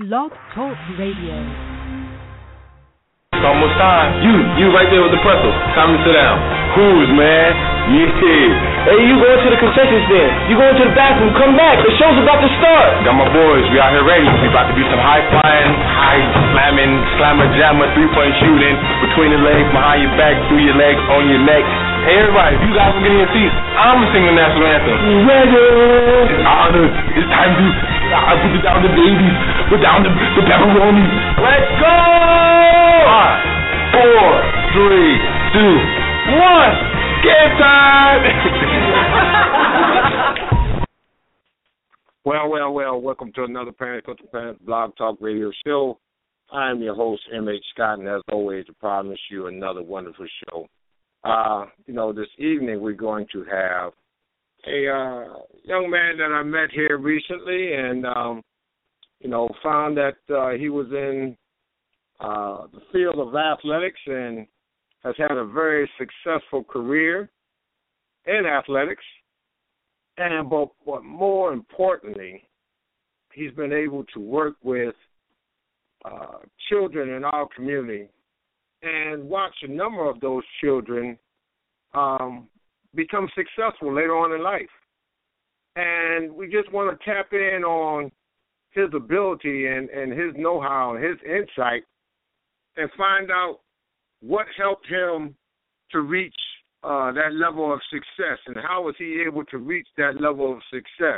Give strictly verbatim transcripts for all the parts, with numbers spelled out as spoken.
Blog Talk Radio. It's almost time. You, you right there with the pretzel. Time to sit down. Who's, man? Yeah. Hey, you going to the concession stand. You going to the bathroom. Come back. The show's about to start. Got my boys. We out here ready. We about to do some high flying, high slamming, slammer jammer, three-point shooting, between the legs, behind your back, through your legs, on your neck. Hey, everybody, if you guys will get in your seats, I'm going to sing the national anthem. Ready. It's honor. It's time to I put it down the babies. Put down the, the pepperoni. Let's go! Five, four, three, two, one. Game time! Well, well, well, welcome to another Parent Coach Parent Blog Talk Radio show. I am your host, M H. Scott, and as always, I promise you another wonderful show. Uh, you know, this evening we're going to have a uh, young man that I met here recently and, um, you know, found that uh, he was in uh, the field of athletics and has had a very successful career in athletics. And but, but more importantly, he's been able to work with uh, children in our community and watch a number of those children um, become successful later on in life. And we just want to tap in on his ability and, and his know-how and his insight and find out what helped him to reach uh, that level of success and how was he able to reach that level of success.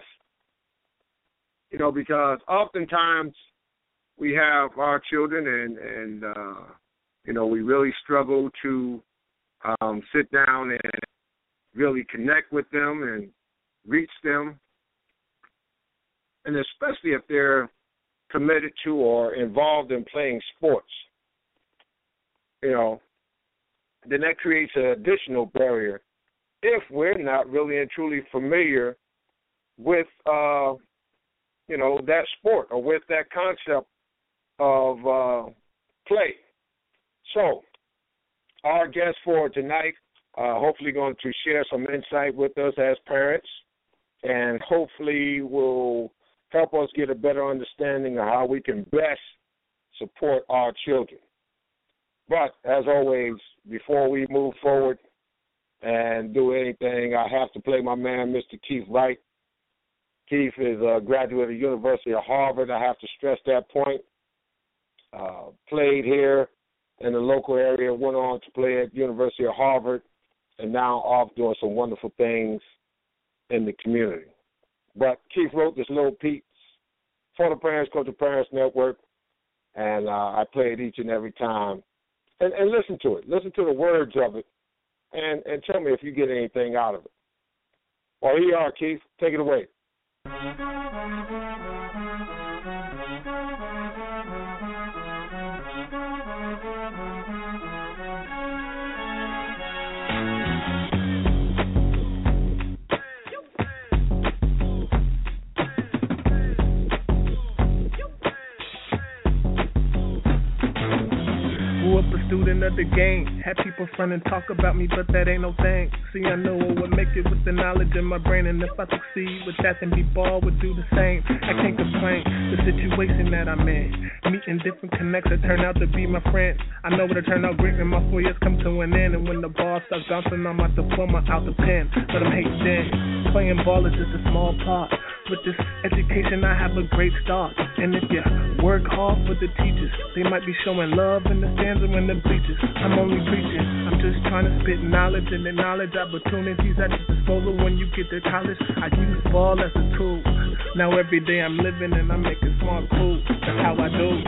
You know, because oftentimes we have our children and, and uh, you know, we really struggle to um, sit down and really connect with them and reach them, and especially if they're committed to or involved in playing sports. You know, then that creates an additional barrier if we're not really and truly familiar with, uh, you know, that sport or with that concept of uh, play. So, our guest for tonight, uh, hopefully going to share some insight with us as parents, and hopefully will help us get a better understanding of how we can best support our children. But, as always, before we move forward and do anything, I have to play my man, Mister Keith Wright. Keith is a graduate of the University of Harvard. I have to stress that point. Uh, played here in the local area, went on to play at the University of Harvard, and now off doing some wonderful things in the community. But Keith wrote this little piece for the Parents Coach Parents Network, and uh, I play it each and every time. And, and listen to it. Listen to the words of it, and, and tell me if you get anything out of it. Well, here you are, Keith. Take it away. Student of the game, had people front and talk about me, but that ain't no thing. See, I know I would make it with the knowledge in my brain, and if I succeed with that, then B-ball would do the same. I can't complain, the situation that I'm in, meeting different connects that turn out to be my friends. I know it'll turn out great when my four years come to an end, and when the ball starts bouncing, I'm out the diploma, out the pen. But I'm hating then, playing ball is just a small part. With this education, I have a great start. And if you work hard for the teachers, they might be showing love in the stands or in the bleachers. I'm only preaching. I'm just trying to spit knowledge and acknowledge opportunities at your disposal when you get to college. I use ball as a tool. Now every day I'm living and I'm making smart cool. That's how I do.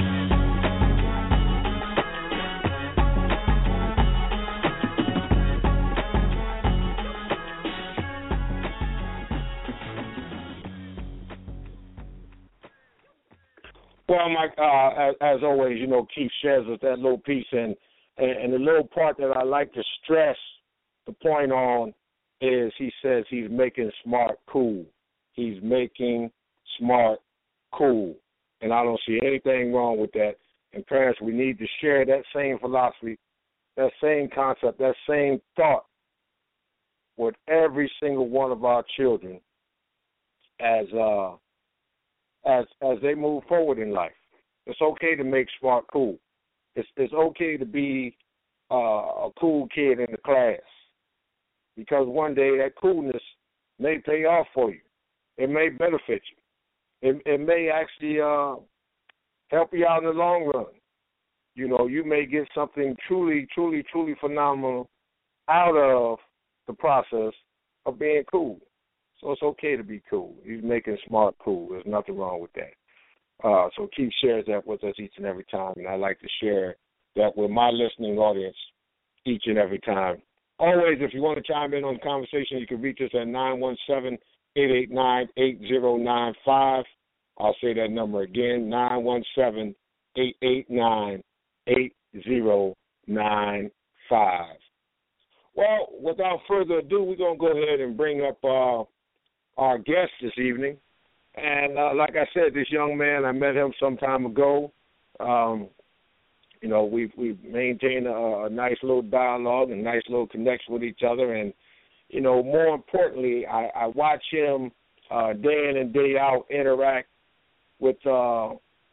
Well, Mike, uh, as, as always, you know, Keith shares with that little piece, and, and, and the little part that I like to stress the point on is he says he's making smart cool. He's making smart cool, and I don't see anything wrong with that. And parents, we need to share that same philosophy, that same concept, that same thought with every single one of our children as uh, as as they move forward in life. It's okay to make smart cool. It's it's okay to be uh, a cool kid in the class, because one day that coolness may pay off for you. It may benefit you. It, it may actually uh, help you out in the long run. You know, you may get something truly, truly, truly phenomenal out of the process of being cool. So it's okay to be cool. He's making smart cool. There's nothing wrong with that. Uh, so Keith shares that with us each and every time, and I like to share that with my listening audience each and every time. Always, if you want to chime in on the conversation, you can reach us at nine one seven, eight eight nine, eight zero nine five. I'll say that number again, nine one seven, eight eight nine, eight zero nine five. Well, without further ado, we're going to go ahead and bring up uh, our guest this evening. And uh, like I said, this young man, I met him some time ago. Um, you know, we've, we've maintained a, a nice little dialogue and a nice little connection with each other. And, you know, more importantly, I, I watch him uh, day in and day out interact with uh,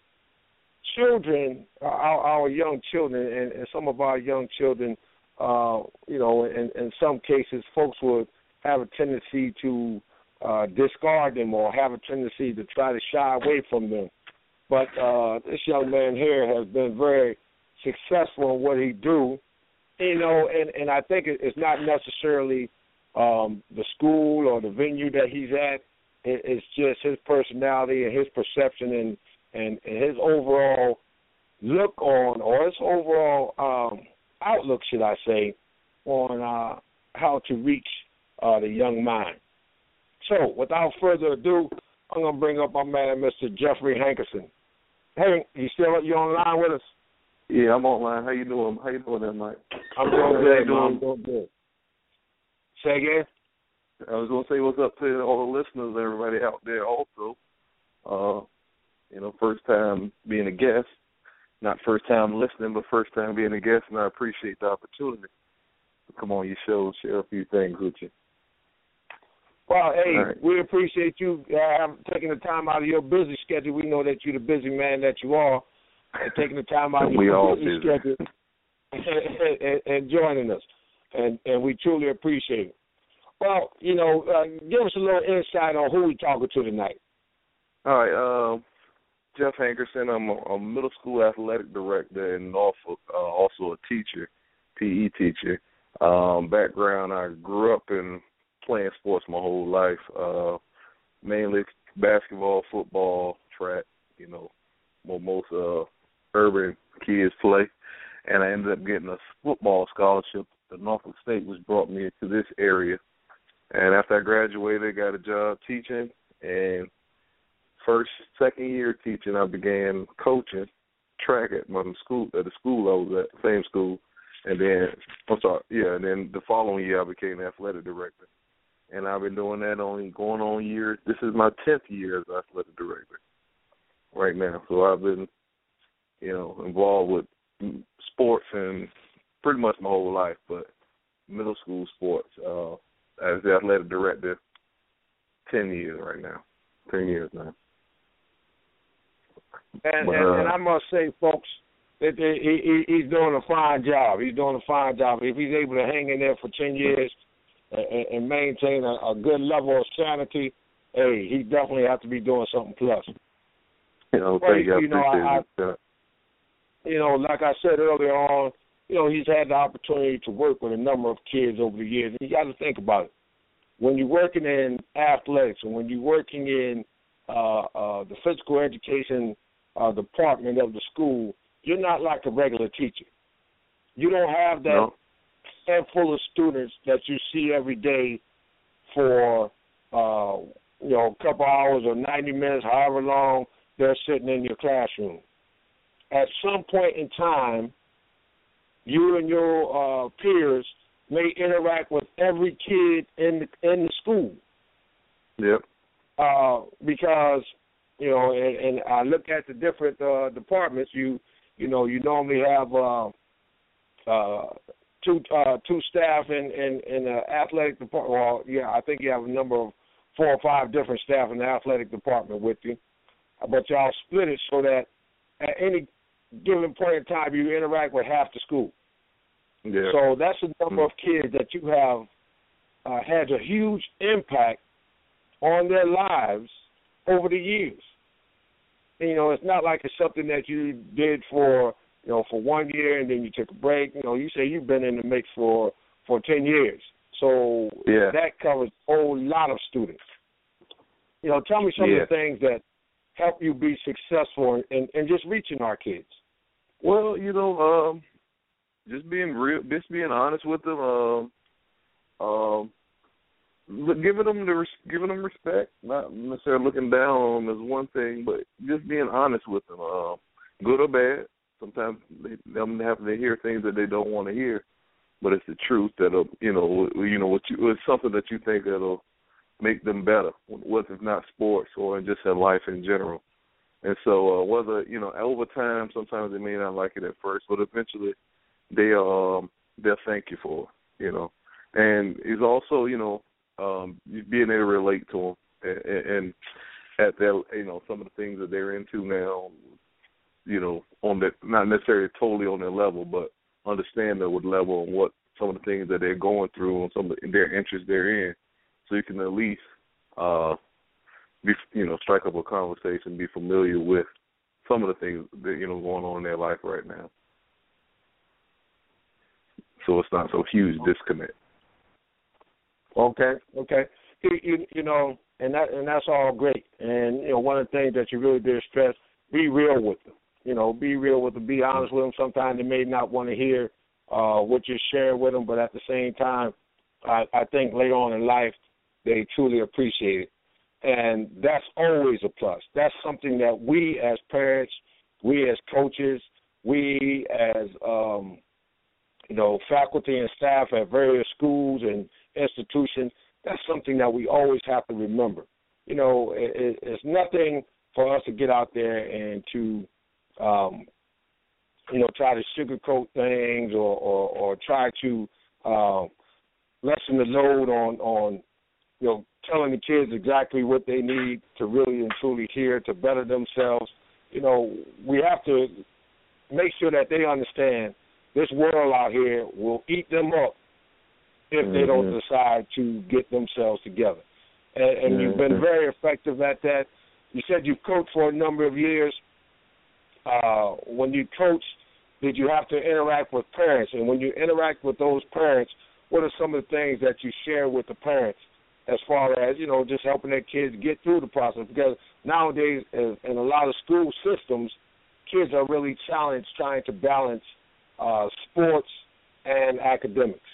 children, our, our young children, and, and some of our young children, uh, you know, in, in some cases, folks would have a tendency to uh, discard them or have a tendency to try to shy away from them. But uh, this young man here has been very successful in what he do, you know, and, and I think it's not necessarily um, the school or the venue that he's at. It's just his personality and his perception and, and, and his overall look on, or his overall um, outlook, should I say, on uh, how to reach uh, the young mind. So, without further ado, I'm going to bring up my man, Mister Jeffrey Hankerson. Hey, you still you on the line with us? Yeah, I'm online. How you doing? How you doing there, Mike? I'm doing good. I'm doing good. Say again? I was going to say what's up to all the listeners, everybody out there also. Uh, you know, first time being a guest. Not first time listening, but first time being a guest, and I appreciate the opportunity to come on your show and share a few things with you. Well, hey, right. We appreciate you uh, taking the time out of your busy schedule. We know that you're the busy man that you are, and taking the time out of we your all busy busy. schedule and, and, and joining us, and, and we truly appreciate it. Well, you know, uh, give us a little insight on who we're talking to tonight. All right, uh, Jeff Hankerson. I'm a, a middle school athletic director in Norfolk, uh, also a teacher, P E teacher. Um, background, I grew up in playing sports my whole life, uh, mainly basketball, football, track, you know, what most uh, urban kids play. And I ended up getting a football scholarship to Norfolk State, which brought me to this area. And after I graduated, I got a job teaching. And first, second year teaching, I began coaching track at my school, at the school I was at, the same school. And then, I'm sorry, yeah, and then the following year, I became the athletic director. And I've been doing that only going on years. This is my tenth year as athletic director right now. So I've been, you know, involved with sports and pretty much my whole life, but middle school sports. Uh, as the athletic director, ten years right now. Ten years now. And, but, and, uh, and I must say, folks, that he, he, he's doing a fine job. He's doing a fine job. If he's able to hang in there for ten years and, and maintain a, a good level of sanity, hey, he definitely has to be doing something plus. You know, but, thank you. I you know, appreciate I, it. You know, like I said earlier on, you know, he's had the opportunity to work with a number of kids over the years. And you got to think about it. When you're working in athletics and when you're working in uh, uh, the physical education uh, department of the school, you're not like a regular teacher. You don't have that no. handful of students that you see every day for, uh, you know, a couple hours or ninety minutes, however long they're sitting in your classroom. At some point in time, you and your uh, peers may interact with every kid in the, in the school. Yep. Uh, because, you know, and, and I look at the different uh, departments. You, you know, you normally have uh, uh, two uh, two staff in in, in the athletic department. Well, yeah, I think you have a number of four or five different staff in the athletic department with you. But y'all split it so that at any given point in time, you interact with half the school. Yeah. So that's the number mm-hmm. of kids that you have uh, had a huge impact on their lives over the years. And, you know, it's not like it's something that you did for, you know, for one year and then you took a break. You know, you say you've been in the mix for, for ten years. So yeah. that covers a whole lot of students. You know, tell me some yeah. of the things that help you be successful in, in just reaching our kids. Well, you know, um, just being real, just being honest with them, um, um, giving them the giving them respect, not necessarily looking down on them is one thing, but just being honest with them, uh, good or bad. Sometimes they them have to hear things that they don't want to hear, but it's the truth that'll, you know, you know what you it's something that you think that'll make them better, whether it's not sports or just in life in general. And so, uh, whether you know, over time, sometimes they may not like it at first, but eventually, they um they'll thank you for it, you know. And it's also, you know, um, being able to relate to them and, and at their, you know, some of the things that they're into now, you know, on that, not necessarily totally on their level, but understand their level and what some of the things that they're going through and some of the, their interests they're in, so you can at least, uh, be, you know, strike up a conversation, be familiar with some of the things that, you know, going on in their life right now. So it's not so huge disconnect. Okay, okay. You, you, you know, and that and that's all great. And you know, one of the things that you really did stress: be real with them. You know, be real with them. Be honest with them. Sometimes they may not want to hear uh, what you're sharing with them, but at the same time, I, I think later on in life they truly appreciate it, and that's always a plus. That's something that we as parents, we as coaches, we as um, you know, faculty and staff at various schools and institutions, that's something that we always have to remember. You know, it, it's nothing for us to get out there and to, um, you know, try to sugarcoat things or, or, or try to uh, lessen the load on, on, you know, telling the kids exactly what they need to really and truly hear to better themselves. You know, we have to make sure that they understand this world out here will eat them up if mm-hmm. they don't decide to get themselves together. And, and mm-hmm. you've been very effective at that. You said you've coached for a number of years. Uh, when you coached, did you have to interact with parents? And when you interact with those parents, what are some of the things that you share with the parents as far as, you know, just helping their kids get through the process? Because nowadays, in, in a lot of school systems, kids are really challenged trying to balance Uh, sports and academics.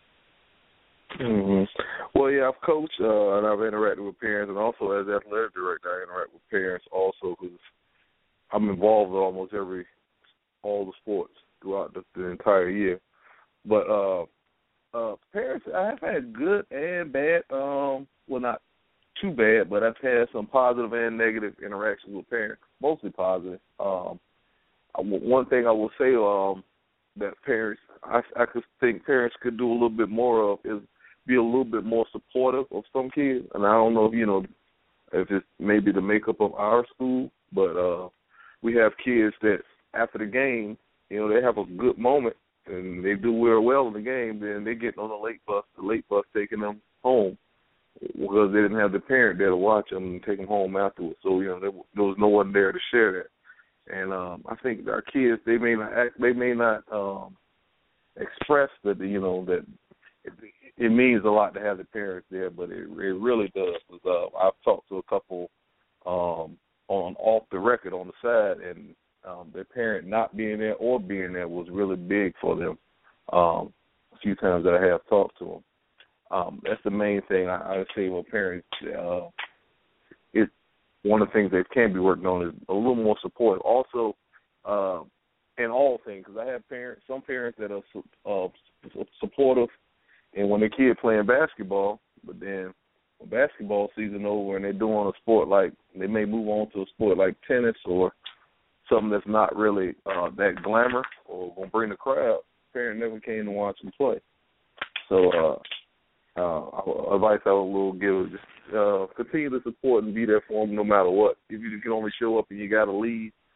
Mm-hmm. Well, yeah, I've coached uh, and I've interacted with parents, and also as athletic director, I interact with parents also because I'm involved in almost every all the sports throughout the, the entire year. But uh, uh, parents, I have had good and bad. Um, well, not too bad, but I've had some positive and negative interactions with parents, mostly positive. Um, one thing I will say. Um, that parents, I, I could think parents could do a little bit more of is be a little bit more supportive of some kids. And I don't know if, you know, if it's maybe the makeup of our school, but uh, we have kids that after the game, you know, they have a good moment and they do real well in the game, then they get on the late bus, the late bus taking them home because they didn't have the parent there to watch them and take them home afterwards. So, you know, there, there was no one there to share that. And um, I think our kids, they may not act, they may not um, express that, you know, that it, it means a lot to have the parents there, but it, it really does. Uh, I've talked to a couple um, on off the record on the side, and um, their parent not being there or being there was really big for them. Um, a few times that I have talked to them, um, that's the main thing I, I would say with parents. Uh, it One of the things that can be worked on is a little more support. Also, uh, in all things, because I have parents, some parents that are uh, supportive, and when their kid playing basketball, but then when basketball season over and they're doing a sport like, they may move on to a sport like tennis or something that's not really uh, that glamour or going to bring the crowd, parent never came to watch them play. So uh, uh, advice I will give is just uh, continue to support and be there for them no matter what. If you can only show up and you got to leave,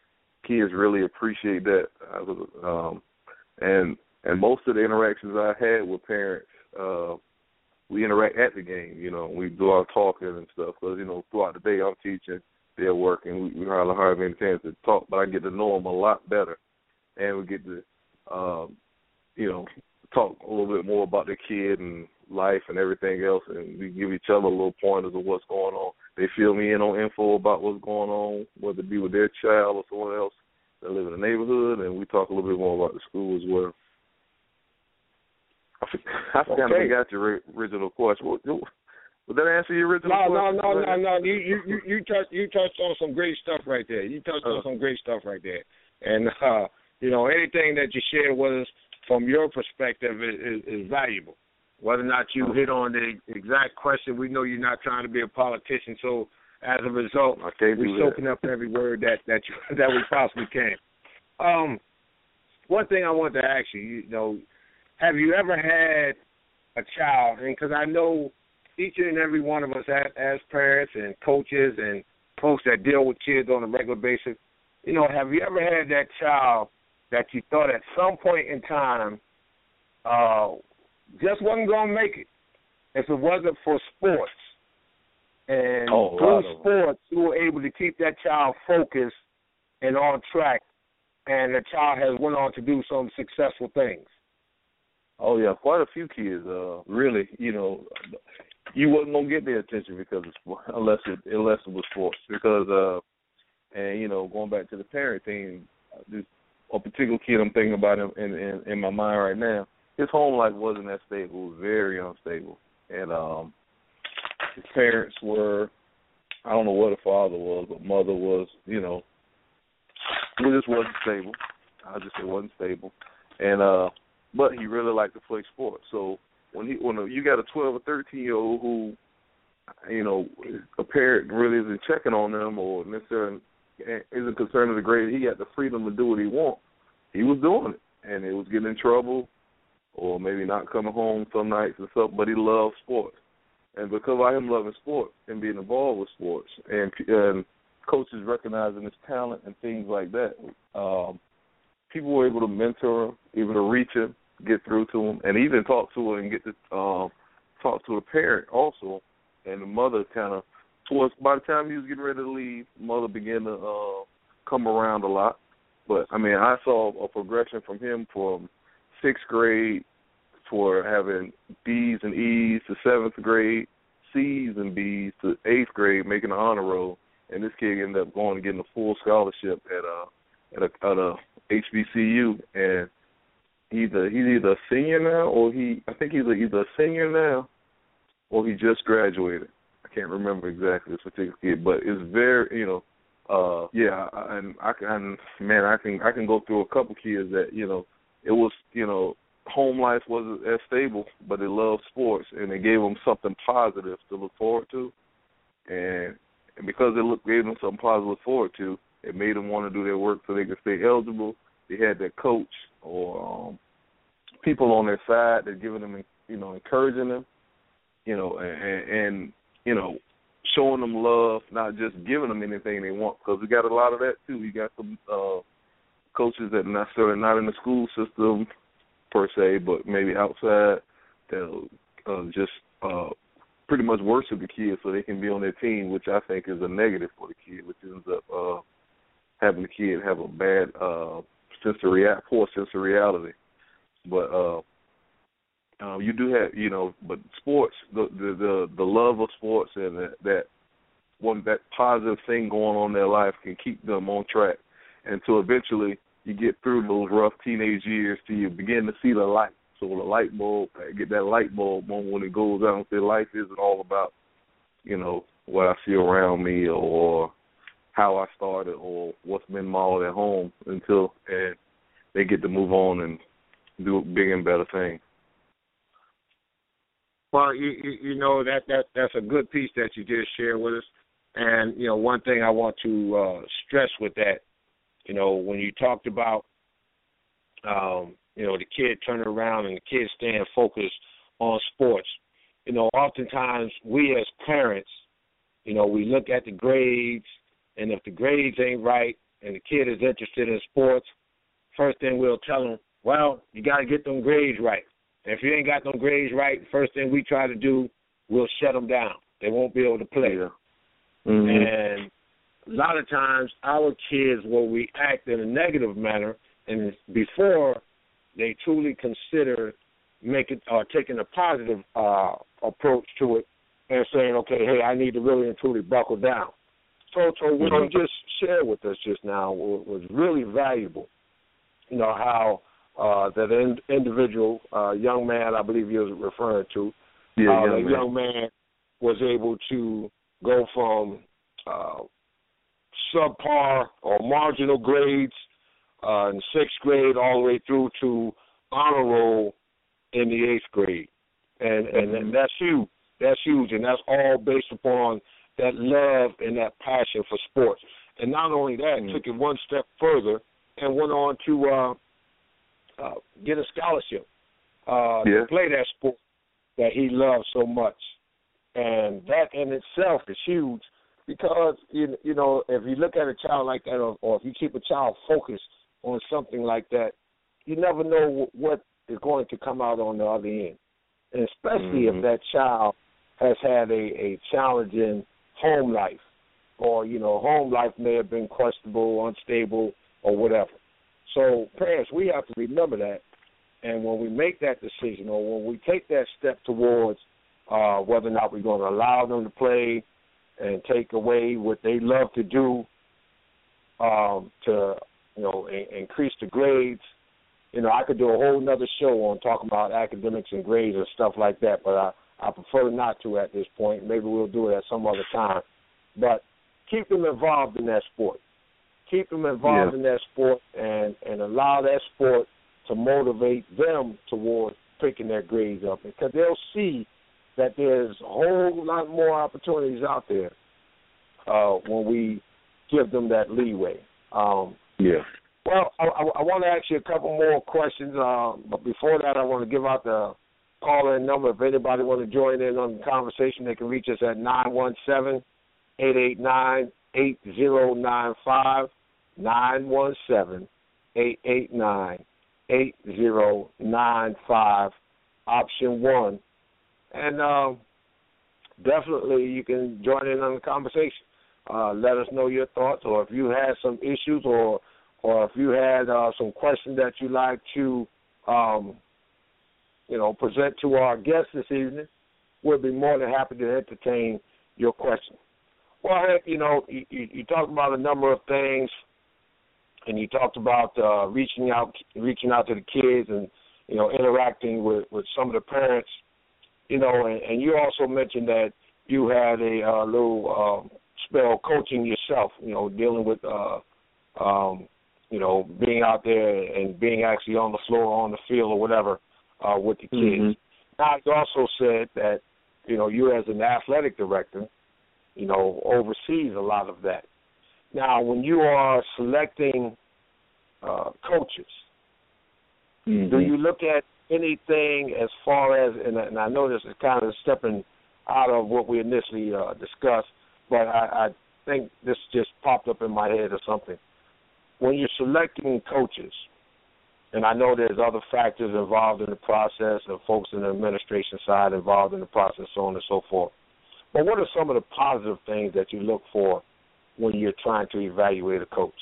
kids really appreciate that. Um, and and most of the interactions I had with parents, uh, we interact at the game. You know, we do our talking and stuff because, you know, throughout the day I'm teaching, they're working. We, we hardly have any chance to talk, but I get to know them a lot better. And we get to, um, you know, talk a little bit more about the kid and life and everything else, and we give each other little pointers of what's going on. They fill me in on info about what's going on, whether it be with their child or someone else that live in the neighborhood, and we talk a little bit more about the school as well. I, I kind okay. of forgot your original question. What, would that answer your original no, question? No, no, no, no, no. You, you, you, you touched, you touched on some great stuff right there. You touched uh, on some great stuff right there. And, uh, you know, anything that you shared with us from your perspective is, is, is valuable. Whether or not you hit on the exact question, we know you're not trying to be a politician, so as a result, we're soaking up every word that that, you, that we possibly can. Um, one thing I wanted to ask you, you know, have you ever had a child, and because I know each and every one of us as, as parents and coaches and folks that deal with kids on a regular basis, you know, have you ever had that child that you thought at some point in time uh, just wasn't going to make it if it wasn't for sports? And oh, through sports, you were able to keep that child focused and on track, and the child has went on to do some successful things. Oh, yeah, quite a few kids, uh, really, you know, you wasn't going to get their attention because of sport, unless it, unless it was sports. Because, uh, and, you know, going back to the parent thing, this, a particular kid I'm thinking about in, in, in my mind right now, his home life wasn't that stable. It was very unstable. And um, his parents were, I don't know what the father was, but mother was, you know, it just wasn't stable. I just say wasn't stable. And, uh, but he really liked to play sports. So when he, when you got a twelve or thirteen year old who, you know, a parent really isn't checking on them or necessarily isn't concerned with the grade, he had the freedom to do what he wants. He was doing it, and it was getting in trouble, or maybe not coming home some nights and stuff. But he loved sports, and because of him loving sports and being involved with sports, and, and coaches recognizing his talent and things like that, um, people were able to mentor him, able to reach him, get through to him, and even talk to him and get to uh, talk to the parent also. And the mother kind of, towards by the time he was getting ready to leave, mother began to uh, come around a lot. But, I mean, I saw a progression from him from sixth grade for having B's and E's to seventh grade, C's and B's to eighth grade, making an honor roll. And this kid ended up going and getting a full scholarship at a, at a, at a H B C U. And either he's either a senior now or he, I think he's either a senior now or he just graduated. I can't remember exactly this particular kid, but it's very, you know, uh, yeah, and I can, man, I can, I can go through a couple kids that, you know, it was, you know, home life wasn't as stable, but they loved sports, and they gave them something positive to look forward to, and, and because they look, gave them something positive to look forward to, it made them want to do their work so they could stay eligible. They had their coach or um, people on their side that giving them, you know, encouraging them, you know, and, and you know, showing them love, not just giving them anything they want, because we got a lot of that too. We got some uh, coaches that are necessarily not in the school system per se, but maybe outside that uh, just uh, pretty much worship the kids so they can be on their team, which I think is a negative for the kid, which ends up uh, having the kid have a bad uh, sense of rea- poor sense of reality. But uh, Uh, you do have, you know, but sports, the the the, the love of sports and that, that one that positive thing going on in their life can keep them on track until eventually you get through those rough teenage years till you begin to see the light. So the light bulb, get that light bulb on when it goes out and say life isn't all about, you know, what I see around me or how I started or what's been modeled at home until and they get to move on and do bigger and better things. Well, you, you, you know, that, that that's a good piece that you just shared with us. And, you know, one thing I want to uh, stress with that, you know, when you talked about, um, you know, the kid turning around and the kid staying focused on sports, you know, oftentimes we as parents, you know, we look at the grades, and if the grades ain't right, and the kid is interested in sports, first thing we'll tell them, well, you got to get them grades right. And if you ain't got them grades right, first thing we try to do, we'll shut them down. They won't be able to play. Yeah. Mm-hmm. And a lot of times our kids will react in a negative manner, and before they truly consider making or taking a positive uh, approach to it and saying, okay, hey, I need to really and truly buckle down. So, so what you just shared with us just now was, was really valuable. You know, how uh, that in, individual uh, young man, I believe you was referring to, yeah, how young that man. young man was able to go from uh, subpar or marginal grades uh, in sixth grade all the way through to honor roll in the eighth grade. And, and, and that's huge. That's huge, and that's all based upon that love and that passion for sports. And not only that, mm-hmm. took it one step further and went on to uh, uh, get a scholarship uh, yeah. to play that sport that he loves so much. And that in itself is huge because, you, you know, if you look at a child like that or, or if you keep a child focused on something like that, you never know what is going to come out on the other end. And especially mm-hmm. if that child has had a, a challenging home life or, you know, home life may have been questionable, unstable, or whatever. So, parents, we have to remember that. And when we make that decision or when we take that step towards uh, whether or not we're going to allow them to play and take away what they love to do um, to, you know, a- increase the grades, you know, I could do a whole nother show on talking about academics and grades and stuff like that, but I, I prefer not to at this point. Maybe we'll do it at some other time. But keep them involved in that sport. Keep them involved yeah. in that sport and, and allow that sport to motivate them towards picking their grades up because they'll see that there's a whole lot more opportunities out there uh, when we give them that leeway. Um, yeah. Well, I, I, I want to ask you a couple more questions, uh, but before that, I want to give out the call-in number. If anybody want to join in on the conversation, they can reach us at nine one seven, eight eight nine, eight zero nine five, nine one seven, eight eight nine, eight zero nine five, option one. And uh, definitely you can join in on the conversation. Uh, let us know your thoughts, or if you had some issues or or if you had uh, some questions that you'd like to, um, you know, present to our guests this evening, we'll be more than happy to entertain your questions. Well, Hank, you know, you, you, you talked about a number of things, and you talked about uh, reaching out, reaching out to the kids, and you know, interacting with, with some of the parents, you know, and, and you also mentioned that you had a uh, little uh, spell coaching yourself, you know, dealing with. Uh, um, you know, being out there and being actually on the floor, on the field or whatever uh, with the kids. Mm-hmm. Now, you also said that, you know, you as an athletic director, you know, oversees a lot of that. Now, when you are selecting uh, coaches, mm-hmm. do you look at anything as far as, and, and I know this is kind of stepping out of what we initially uh, discussed, but I, I think this just popped up in my head or something. When you're selecting coaches, and I know there's other factors involved in the process and folks in the administration side involved in the process, so on and so forth, but what are some of the positive things that you look for when you're trying to evaluate a coach?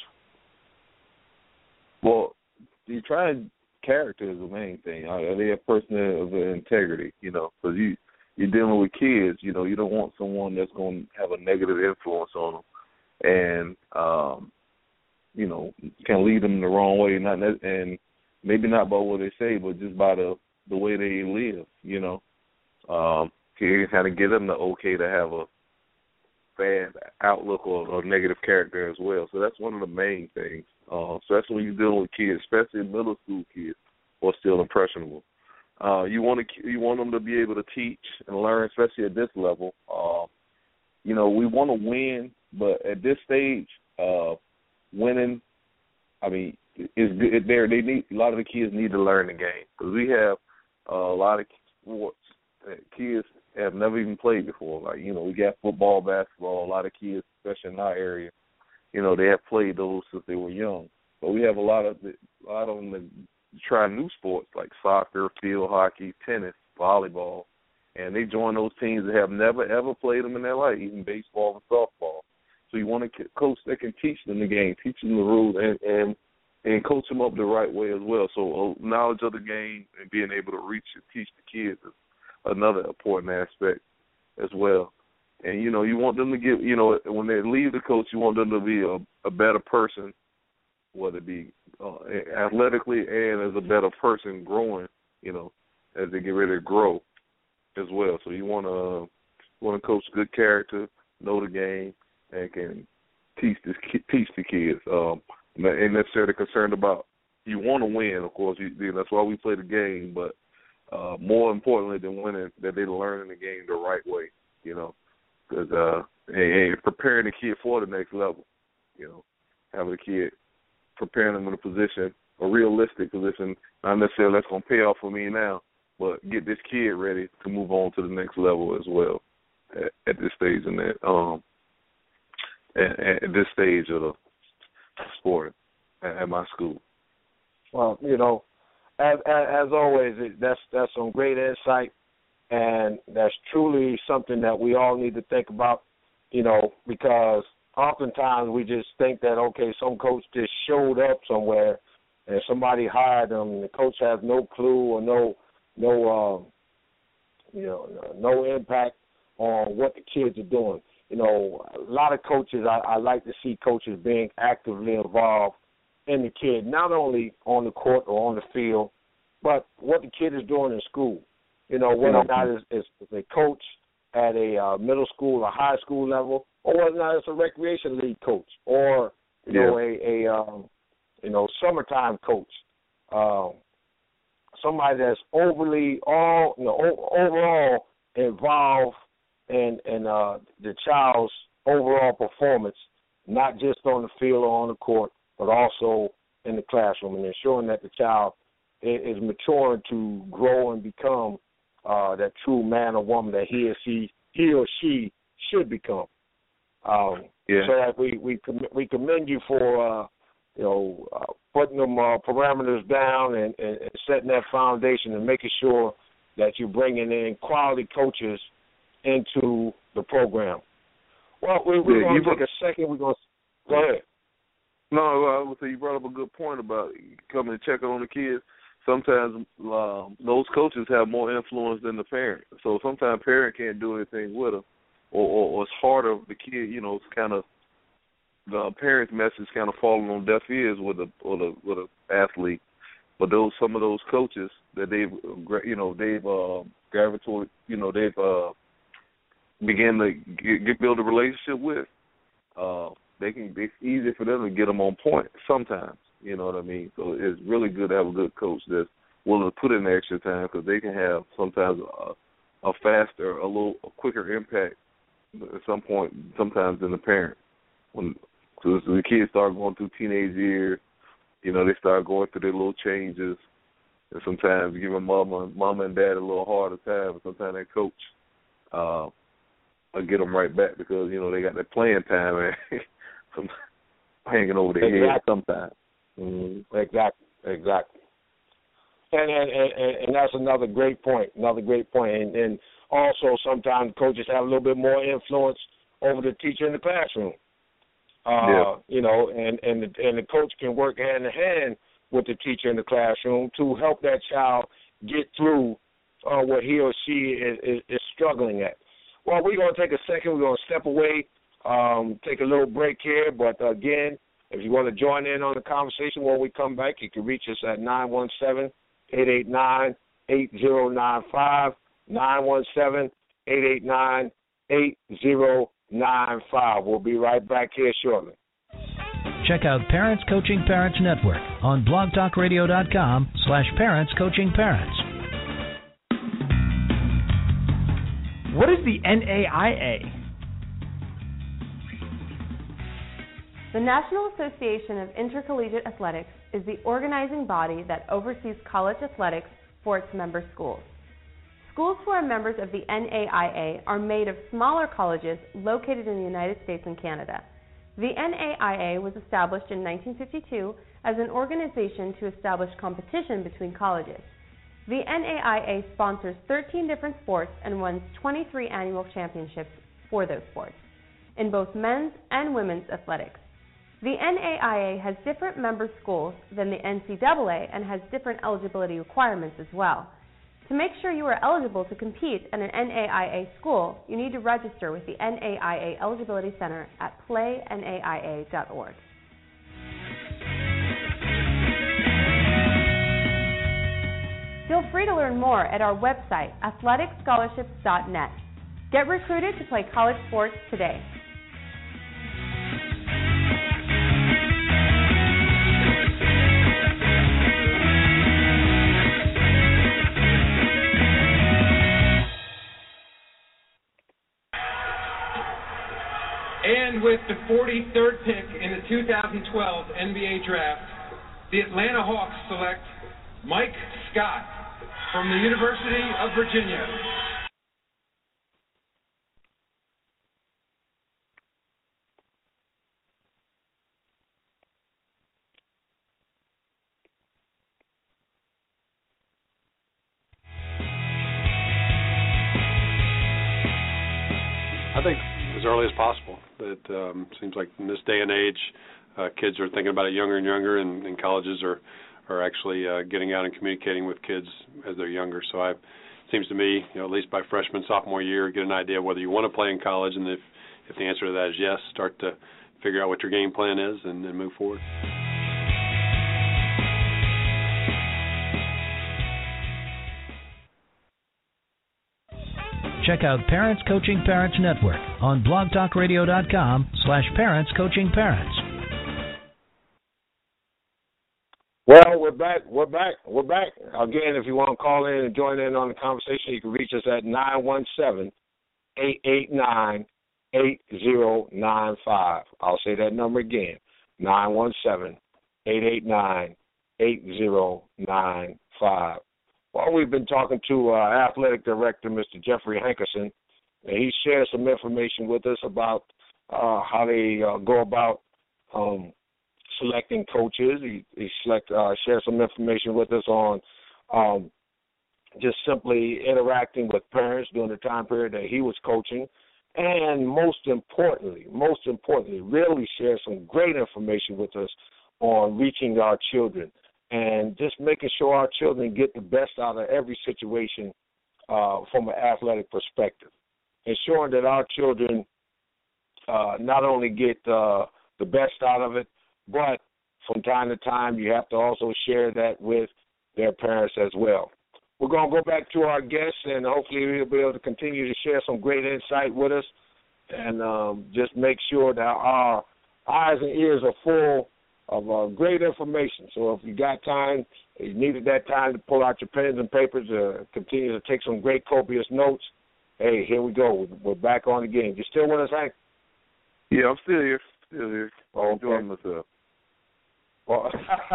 Well, you try and character is the main thing. Are they a person of integrity, you know, because you, you're dealing with kids, you know, you don't want someone that's going to have a negative influence on them. And, um, you know, can lead them the wrong way, not and maybe not by what they say, but just by the, the way they live, you know. Um, can kind of get them the okay to have a bad outlook or, or negative character as well. So that's one of the main things, uh, especially when you're dealing with kids, especially middle school kids or still impressionable. Uh, you want to you want them to be able to teach and learn, especially at this level. Uh, you know, we want to win, but at this stage, uh, winning, I mean, is good. There, they need a lot of the kids need to learn the game because we have uh, a lot of sports that kids have never even played before. Like, you know, we got football, basketball. A lot of kids, especially in our area, you know, they have played those since they were young. But we have a lot of a lot of them that try new sports like soccer, field hockey, tennis, volleyball, and they join those teams that have never ever played them in their life, even baseball and softball. So you want a coach that can teach them the game, teach them the rules, and and, and coach them up the right way as well. So uh, knowledge of the game and being able to reach and teach the kids is another important aspect as well. And, you know, you want them to get, you know, when they leave the coach, you want them to be a, a better person, whether it be uh, athletically and as a better person growing, you know, as they get ready to grow as well. So you want to want to coach good character, know the game, and can teach this teach the kids. Um, ain't necessarily concerned about you want to win, of course. You, that's why we play the game. But uh, more importantly than winning, that they're learning the game the right way. You know, because uh, and, and preparing the kid for the next level. You know, having the kid preparing them in a position, a realistic position, not necessarily that's going to pay off for me now, but get this kid ready to move on to the next level as well at, at this stage in that um at, at this stage of the sport at, at my school. Well, you know, as as, as always, it, that's that's some great insight, and that's truly something that we all need to think about. You know, because oftentimes we just think that, okay, some coach just showed up somewhere and somebody hired them, and the coach has no clue or no no uh, you know no impact on what the kids are doing. You know, a lot of coaches, I, I like to see coaches being actively involved in the kid, not only on the court or on the field, but what the kid is doing in school. You know, whether or not it's, it's, it's a coach at a uh, middle school or high school level, or whether or not it's a recreation league coach, or you yeah. know a, a um, you know summertime coach, um, somebody that's overly all you know o- overall involved in in uh, the child's overall performance, not just on the field or on the court, but also in the classroom, and ensuring that the child is, is maturing to grow and become uh, that true man or woman that he or she he or she should become. Um, yeah. So that we we we commend you for uh, you know uh, putting them uh, parameters down and, and, and setting that foundation and making sure that you're bringing in quality coaches into the program. Well, we, we're yeah, going to take a second. We're going to go ahead. No, I would say you brought up a good point about coming and checking on the kids. Sometimes uh, those coaches have more influence than the parent. So sometimes parent can't do anything with them. Or, or, or it's harder the kid, you know, it's kind of the parent's message kind of falling on deaf ears with a with a with a athlete. But those some of those coaches that they've you know they've uh, gravitated, you know they've uh, began to get, get build a relationship with. Uh, they can it's easier for them to get them on point sometimes. You know what I mean? So it's really good to have a good coach that's willing to put in the extra time, because they can have sometimes a, a faster, a little a quicker impact at some point, sometimes than the parent. When so the kids start going through teenage years, you know, they start going through their little changes, and sometimes giving mama, mama and dad a little harder time, and sometimes that coach uh, will get them right back, because, you know, they got that playing time and some hanging over their exactly. head sometimes. Mm-hmm. Exactly, exactly. And, and and and that's another great point, another great point. And, and also sometimes coaches have a little bit more influence over the teacher in the classroom. Uh, yeah. You know, and, and, the, and the coach can work hand in hand with the teacher in the classroom to help that child get through uh, what he or she is, is, is struggling at. Well, we're going to take a second. We're going to step away, um, take a little break here. But, again, if you want to join in on the conversation when we come back, you can reach us at nine one seven, eight eight nine, eight zero nine five, nine one seven, eight eight nine, eight zero nine five. We'll be right back here shortly. Check out Parents Coaching Parents Network on blogtalkradio.com slash parents coaching parents. What is the N A I A? The National Association of Intercollegiate Athletics is the organizing body that oversees college athletics for its member schools. Schools who are members of the N A I A are made of smaller colleges located in the United States and Canada. The N A I A was established in nineteen fifty-two as an organization to establish competition between colleges. The N A I A sponsors thirteen different sports and runs twenty-three annual championships for those sports, in both men's and women's athletics. The N A I A has different member schools than the N C double A and has different eligibility requirements as well. To make sure you are eligible to compete at an N A I A school, you need to register with the N A I A Eligibility Center at play N A I A dot org. Feel free to learn more at our website, athletic scholarships dot net. Get recruited to play college sports today. And with the forty-third pick in the two thousand twelve N B A Draft, the Atlanta Hawks select Mike Scott from the University of Virginia. I think as early as possible. It um, seems like in this day and age, uh, kids are thinking about it younger and younger, and, and colleges are are actually uh, getting out and communicating with kids as they're younger. So I, it seems to me, you know, at least by freshman, sophomore year, get an idea of whether you want to play in college, and if, if the answer to that is yes, start to figure out what your game plan is and then move forward. Check out Parents Coaching Parents Network on blog talk radio dot com slash parents coaching parents. Well, we're back. We're back. We're back. Again, if you want to call in and join in on the conversation, you can reach us at nine one seven, eight eight nine, eight zero nine five. I'll say that number again, nine one seven, eight eight nine, eight zero nine five. Well, we've been talking to uh, Athletic Director, Mister Jeffrey Hankerson, and he shared some information with us about uh, how they uh, go about um, selecting coaches. He, he select, uh, shared some information with us on um, just simply interacting with parents during the time period that he was coaching, and most importantly, most importantly, really shared some great information with us on reaching our children and just making sure our children get the best out of every situation uh, from an athletic perspective, ensuring that our children uh, not only get uh, the best out of it, but from time to time you have to also share that with their parents as well. We're going to go back to our guests, and hopefully we'll be able to continue to share some great insight with us and um, just make sure that our eyes and ears are full of uh, great information. So if you got time, you needed that time to pull out your pens and papers to continue to take some great copious notes, hey, here we go. We're back on again. You still with us, Hank? Yeah, I'm still here. Still here. Oh, okay. Enjoying myself. Well,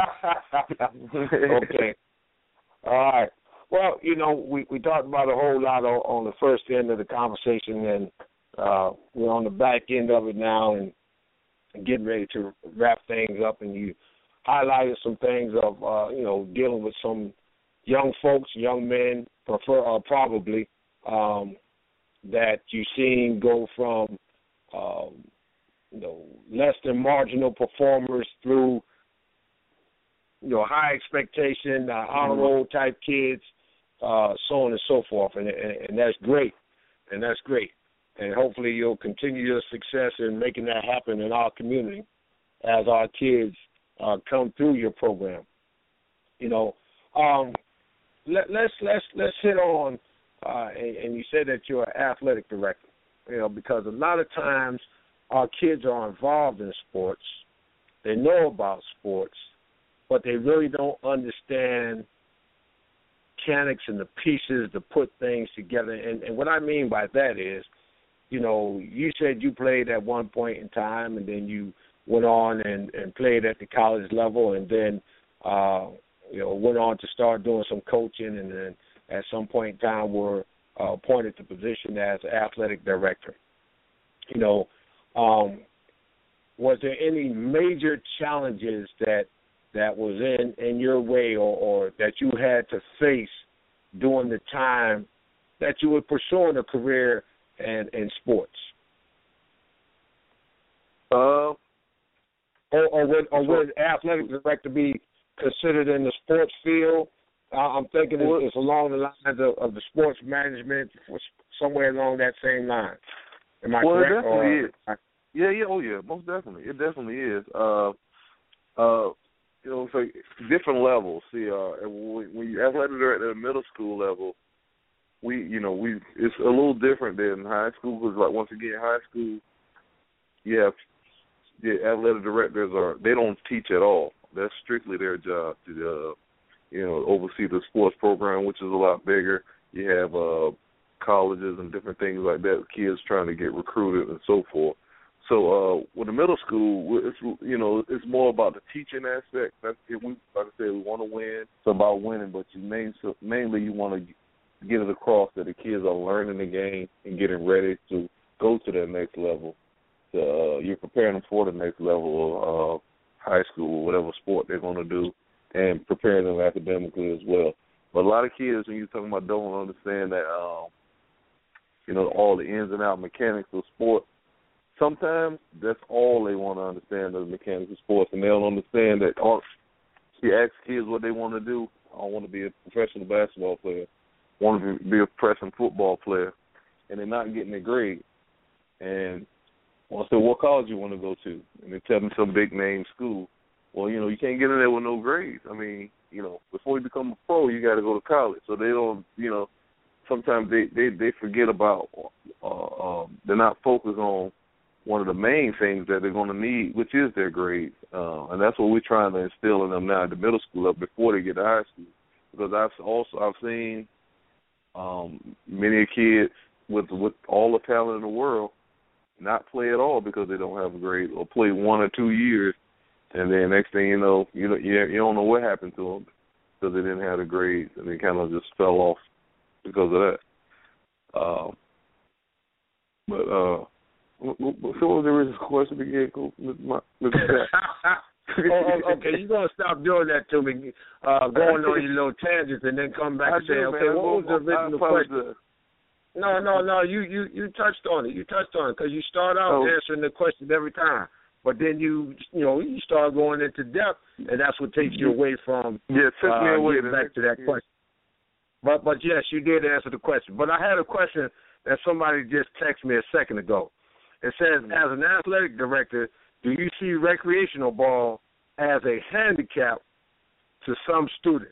okay. All right. Well, you know, we, we talked about a whole lot on, on the first end of the conversation, and uh, we're on the back end of it now, and getting ready to wrap things up, and you highlighted some things of, uh, you know, dealing with some young folks, young men, prefer uh, probably, um, that you've seen go from, um, you know, less than marginal performers through, you know, high expectation, uh, honor roll type kids, uh, so on and so forth, and, and, and that's great, and that's great. And hopefully you'll continue your success in making that happen in our community as our kids uh, come through your program. You know, um, let, let's let's let's hit on. Uh, and, and you said that you're an athletic director. You know, because a lot of times our kids are involved in sports, they know about sports, but they really don't understand mechanics and the pieces to put things together. And, and what I mean by that is, you know, you said you played at one point in time, and then you went on and, and played at the college level, and then, uh, you know, went on to start doing some coaching, and then at some point in time were uh, appointed to position as athletic director. You know, um, was there any major challenges that that was in, in your way or, or that you had to face during the time that you were pursuing a career in, in sports? Uh, or, or would or would athletic director be considered in the sports field? Uh, I'm thinking it's, it's along the lines of, of the sports management, somewhere along that same line. Am I well, correct? It definitely or, is. Yeah, yeah, oh yeah, most definitely. It definitely is. Uh, uh, you know, so different levels. See, uh, when, when you athletic director at the middle school level, we, you know, we it's a little different than high school because, like, once again, high school, you have the athletic directors are they don't teach at all. That's strictly their job to, uh, you know, oversee the sports program, which is a lot bigger. You have uh, colleges and different things like that. Kids trying to get recruited and so forth. So uh, with the middle school, it's you know it's more about the teaching aspect. That's it. We like I said, we want to win. It's about winning, but you main, so mainly you want to get it across that the kids are learning the game and getting ready to go to that next level. So, uh, you're preparing them for the next level of uh, high school or whatever sport they're going to do, and preparing them academically as well. But a lot of kids, when you're talking about, don't understand that um, you know all the ins and outs mechanics of sport. Sometimes that's all they want to understand of the mechanics of sports, and they don't understand that. Oh, you ask kids what they want to do. I want to be a professional basketball player. I want to be a professional football player, and they're not getting their grade. And well, so what college you want to go to? And they tell them some big name school. Well, you know, you can't get in there with no grades. I mean, you know, before you become a pro, you got to go to college. So they don't, you know, sometimes they they, they forget about. Uh, um, they're not focused on one of the main things that they're going to need, which is their grades. Uh, and that's what we're trying to instill in them now at the middle school up before they get to high school. Because I've also I've seen um, many kids with with all the talent in the world not play at all because they don't have a grade, or play one or two years, and then next thing you know, you know, you, you don't know what happened to them because they didn't have the grades, and they kind of just fell off because of that. Um, but uh, so what was the original question again, Mister oh, okay, you're going to stop doing that to me, uh, going on your little tangents and then come back I and say, do, okay, man. what was the original question? No, no, no, you, you, you touched on it. You touched on it because you start out oh. answering the question every time. But then you, you know, you start going into depth, and that's what takes you away from yeah, took uh, me away getting back to that yeah. question. But, but yes, you did answer the question. But I had a question that somebody just texted me a second ago. It says, as an athletic director, do you see recreational ball as a handicap to some students?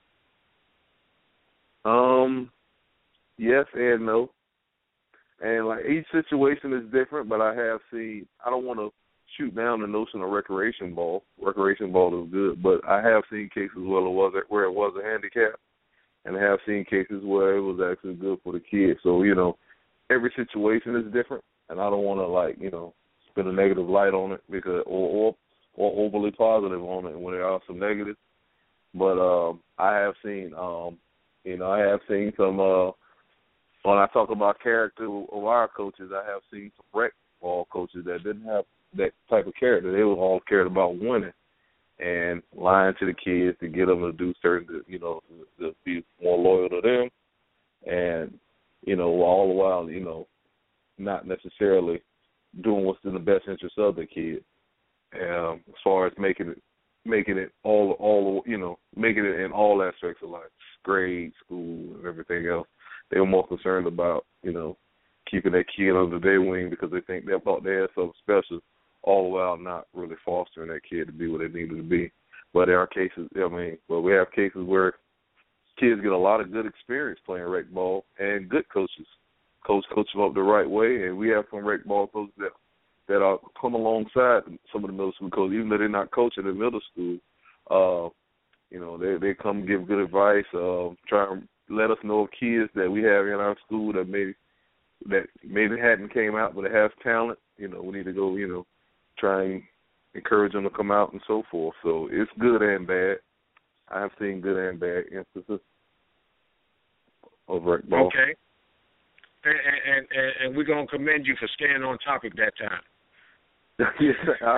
Um, yes and no. And, like, each situation is different, but I have seen, I don't want to shoot down the notion of recreation ball. Recreation ball is good, but I have seen cases where it was, where it was a handicap, and I have seen cases where it was actually good for the kids. So, you know, every situation is different, and I don't want to, like, you know, spin a negative light on it because or or, or overly positive on it when there are some negatives. But um, I have seen, um, you know, I have seen some, uh, when I talk about character of our coaches, I have seen some rec ball coaches that didn't have that type of character. They were all cared about winning and lying to the kids to get them to do certain, you know, to be more loyal to them. And, you know, all the while, you know, not necessarily doing what's in the best interest of the kid. Um, as far as making it, making it all, all you know, making it in all aspects of life, grade, school, and everything else. They were more concerned about, you know, keeping that kid under their wing because they think they thought they had something special, all the while not really fostering that kid to be what they needed to be. But there are cases, I mean, well, we have cases where kids get a lot of good experience playing rec ball and good coaches. Coach coach them up the right way, and we have some rec ball coaches that that are come alongside some of the middle school coaches, even though they're not coaching in middle school. Uh, you know, they they come give good advice, uh, try and let us know of kids that we have in our school that maybe that maybe hadn't came out but that has talent. You know, we need to go, you know, try and encourage them to come out and so forth. So it's good and bad. I have seen good and bad instances of rec ball. Okay. And, and, and, and we're going to commend you for staying on topic that time. Yes, I,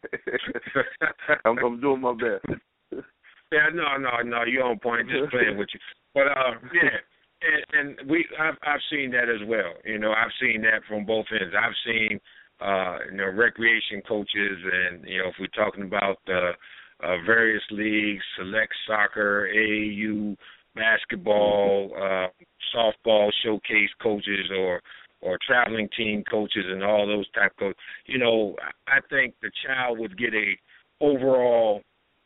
I'm, I'm doing my best. Yeah, no, no, no, you're on point. Just playing with you. But uh, yeah, and, and we, I've, I've seen that as well. You know, I've seen that from both ends. I've seen, uh, you know, recreation coaches, and you know, if we're talking about uh, uh, various leagues, select soccer, A A U, basketball, uh, softball showcase coaches, or or traveling team coaches, and all those type of coaches. You know, I think the child would get a overall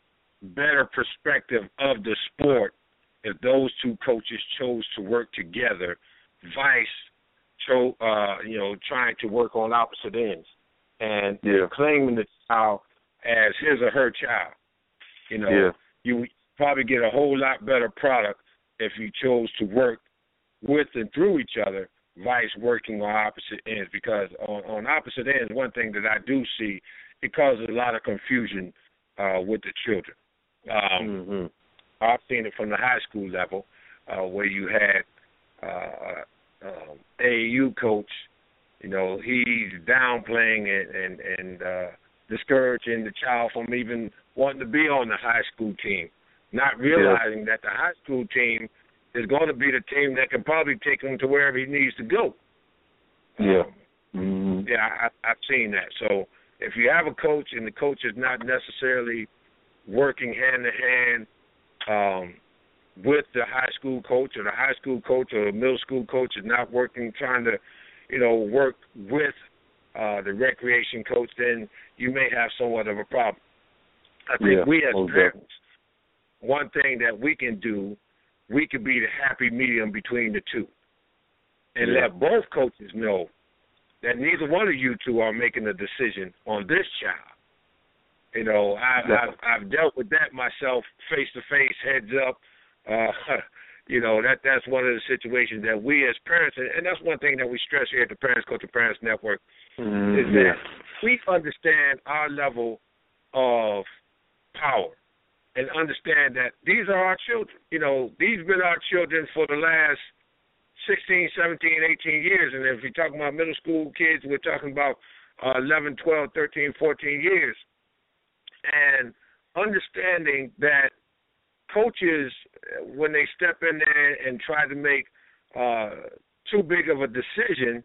better perspective of the sport if those two coaches chose to work together, vice, cho- uh, you know, trying to work on opposite ends and yeah. claiming the child as his or her child. You know, yeah. you probably get a whole lot better product if you chose to work with and through each other, vice working on opposite ends. Because on, on opposite ends, one thing that I do see, it causes a lot of confusion uh, with the children. Um, mm-hmm. I've seen it from the high school level, uh, where you had uh, um, A A U coach. You know, he's downplaying and and, and uh, discouraging the child from even wanting to be on the high school team, not realizing yeah. that the high school team is going to be the team that can probably take him to wherever he needs to go. Yeah, um, mm-hmm. yeah, I, I've seen that. So if you have a coach and the coach is not necessarily working hand in hand um, with the high school coach, or the high school coach or the middle school coach is not working, trying to, you know, work with uh, the recreation coach, then you may have somewhat of a problem. I think yeah, we as okay. parents, one thing that we can do, we could be the happy medium between the two, and yeah. let both coaches know that neither one of you two are making a decision on this child. You know, I, I've, I've dealt with that myself, face to face, heads up. Uh, you know, that that's one of the situations that we as parents, and that's one thing that we stress here at the Parents Coach to Parents Network, mm-hmm. is that we understand our level of power and understand that these are our children. You know, these have been our children for the last sixteen, seventeen, eighteen years. And if you're talking about middle school kids, we're talking about uh, eleven, twelve, thirteen, fourteen years. And understanding that coaches, when they step in there and try to make uh, too big of a decision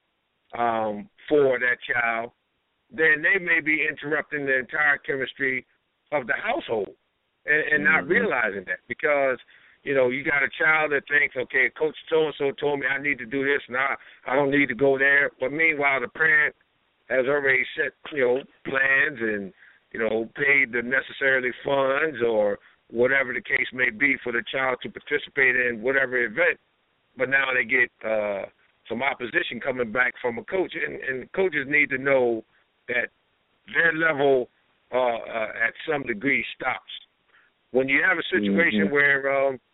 um, for that child, then they may be interrupting the entire chemistry of the household and, and not mm-hmm. realizing that. Because, you know, you got a child that thinks, okay, Coach so-and-so told me I need to do this, and I, I don't need to go there. But meanwhile, the parent has already set, you know, plans and, you know, paid the necessarily funds or whatever the case may be for the child to participate in whatever event. But now they get uh, some opposition coming back from a coach. And, and coaches need to know that their level uh, uh, at some degree stops. When you have a situation mm-hmm. where, um,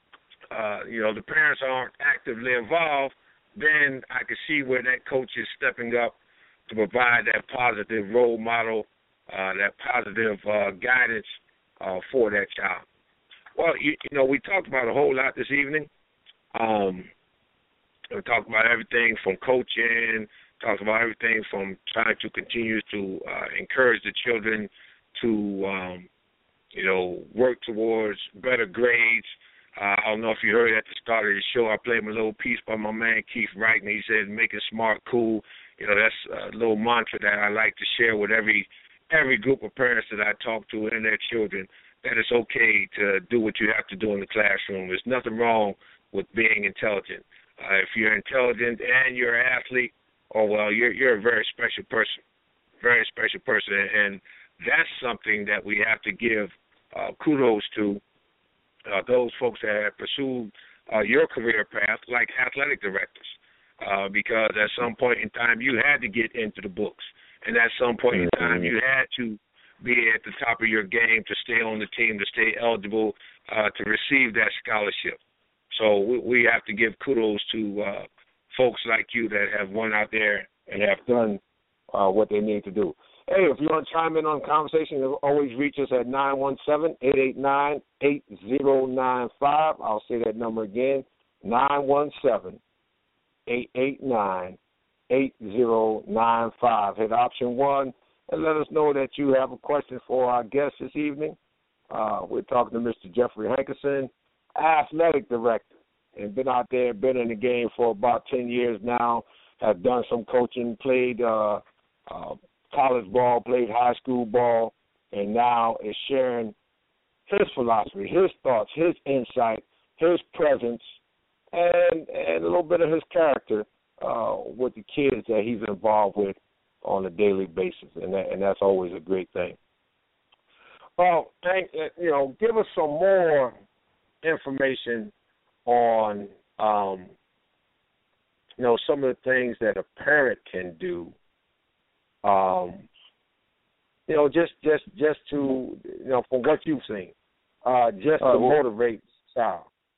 uh, you know, the parents aren't actively involved, then I can see where that coach is stepping up to provide that positive role model, uh, that positive uh, guidance uh, for that child. Well, you, you know, we talked about a whole lot this evening. Um, we talked about everything from coaching, talked about everything from trying to continue to uh, encourage the children to, um, you know, work towards better grades. Uh, I don't know if you heard at the start of the show, I played my little piece by my man Keith Wright, and he said, make it smart, cool. You know, that's a little mantra that I like to share with every every group of parents that I talk to and their children, that it's okay to do what you have to do in the classroom. There's nothing wrong with being intelligent. Uh, if you're intelligent and you're an athlete, oh, well, you're you're a very special person, very special person. And that's something that we have to give uh, kudos to uh, those folks that have pursued uh, your career path, like athletic directors, uh, because at some point in time you had to get into the books. And at some point in time, you had to be at the top of your game to stay on the team, to stay eligible uh, to receive that scholarship. So we, we have to give kudos to uh, folks like you that have went out there and have done uh, what they need to do. Hey, if you want to chime in on the conversation, you always reach us at nine one seven, eight eight nine, eight zero nine five. I'll say that number again, nine one seven, eight eight nine, eight zero nine five. Hit option one and let us know that you have a question for our guest this evening. Uh, we're talking to Mister Jeffrey Hankerson, athletic director, and been out there, been in the game for about ten years now, have done some coaching, played uh, uh, college ball, played high school ball, and now is sharing his philosophy, his thoughts, his insight, his presence, and, and a little bit of his character uh, with the kids that he's involved with on a daily basis, and that, and that's always a great thing. Well, thank, you know, give us some more information on, um, you know, some of the things that a parent can do, um, you know, just, just, just to, you know, from what you've seen, uh, just uh, to well, motivate the child.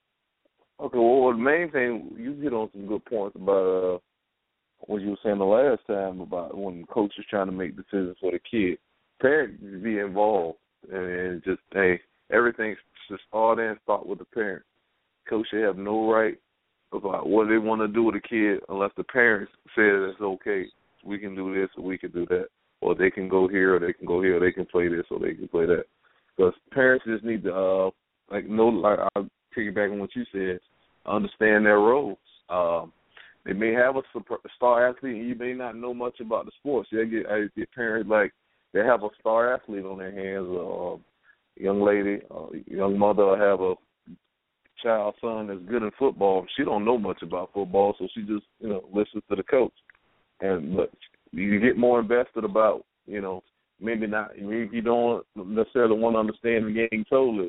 Okay, well, the main thing, you hit on some good points about uh, what you were saying the last time about when the coach is trying to make decisions for the kid. Parents be involved, and just, hey, everything should start and start with the parent. Coach should have no right about what they want to do with the kid unless the parents say that it's okay. We can do this or we can do that. Or they can go here or they can go here or they can play this or they can play that. Because parents just need to, uh, like, know, like I'll piggyback on what you said, understand their roles. Um, they may have a star athlete and you may not know much about the sports. They get, I get parents, like, they have a star athlete on their hands, or a young lady, a young mother will have a child, son that's good in football. She don't know much about football, so she just, you know, listens to the coach. And but you get more invested about, you know, maybe not, maybe you don't necessarily want to understand the game totally.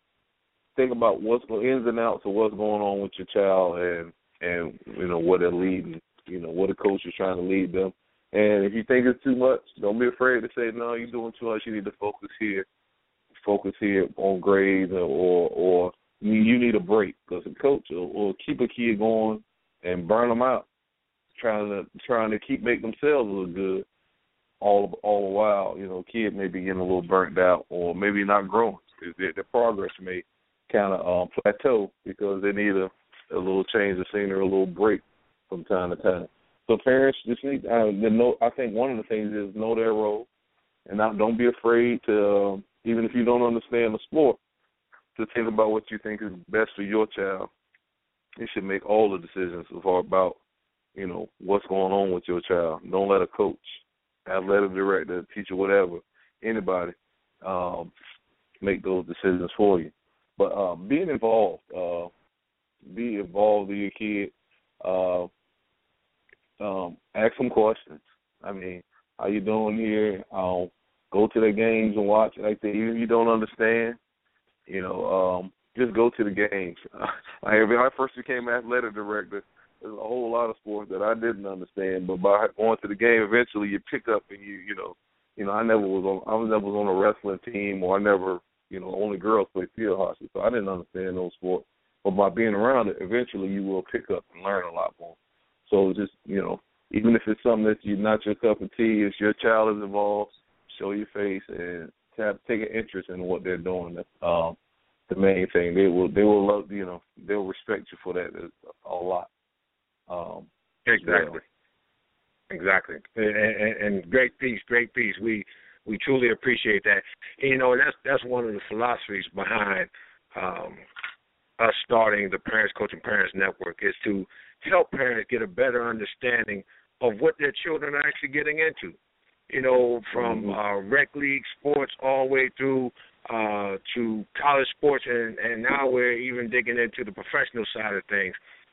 Think about what's the ins and outs of what's going on with your child, and and you know what they're leading, you know what the coach is trying to lead them. And if you think it's too much, don't be afraid to say, no, you're doing too much. You need to focus here, focus here on grades, or or you need a break, because a coach will, will keep a kid going and burn them out, trying to trying to keep make themselves look good. All all the while, you know, kid may be getting a little burnt out, or maybe not growing. Their, their progress may kind of um, plateau because they need a, a little change of scenery, a little break from time to time. So parents just need uh, to know. I think one of the things is know their role, and not, don't be afraid to, um, even if you don't understand the sport, to think about what you think is best for your child. You should make all the decisions about, you know, what's going on with your child. Don't let a coach, athletic director, teacher, whatever, anybody, um, make those decisions for you. But uh, being involved, uh, be involved with your kid. Uh, um, ask them questions. I mean, how you doing here? Um, go to the games and watch. Like that. Even if you don't understand, you know, um, just go to the games. Like when I first became athletic director, there's a whole lot of sports that I didn't understand, but by going to the game, eventually you pick up and you, you know, you know, I never was on, I was never was on a wrestling team, or I never, you know, only girls play field hockey, so I didn't understand those sports. But by being around it, eventually you will pick up and learn a lot more. So just, you know, even if it's something that you're not your cup of tea, if your child is involved, show your face and have, take an interest in what they're doing. That's um, the main thing. They will, they will love, you know, they'll respect you for that a lot. Um, exactly, yeah. exactly, and, and, and great piece, great piece. We we truly appreciate that. And, you know, that's that's one of the philosophies behind um, us starting the Parents Coaching Parents Network, is to help parents get a better understanding of what their children are actually getting into. You know, from mm-hmm. uh, rec league sports all the way through uh, to college sports, and, and now we're even digging into the professional side of things,